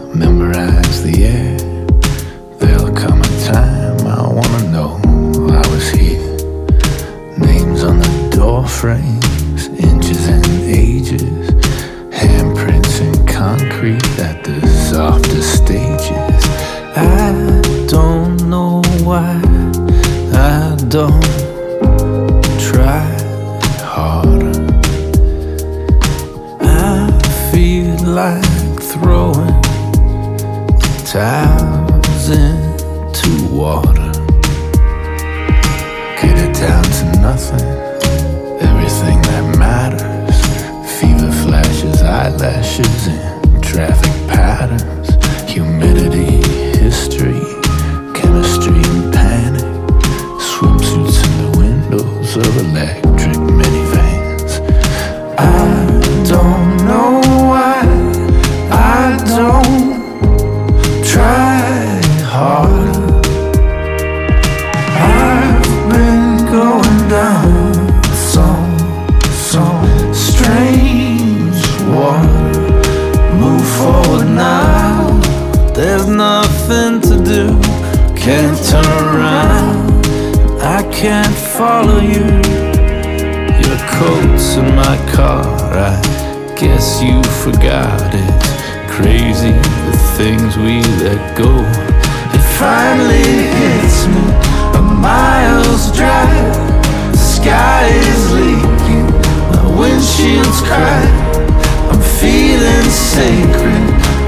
memorize the air. There'll come a time I wanna know I was here. Names on the door frames, inches and ages, handprints in concrete at the softest stages. I don't know why I don't try harder. I feel like throwing towels into water. Get it down to nothing, everything that matters. Fever flashes, eyelashes, and traffic patterns. Humidity, history, chemistry, and panic. Swimsuits in the windows of electric minivans. I don't know why I don't try harder. I've been going down some strange water. Move forward now, there's nothing to do. Can't turn around, I can't follow you. Your coat's in my car, I guess you forgot it. Crazy the things we let go. It finally hits me, a mile's drive. The sky is leaking, my windshield's cracked. I'm feeling sacred,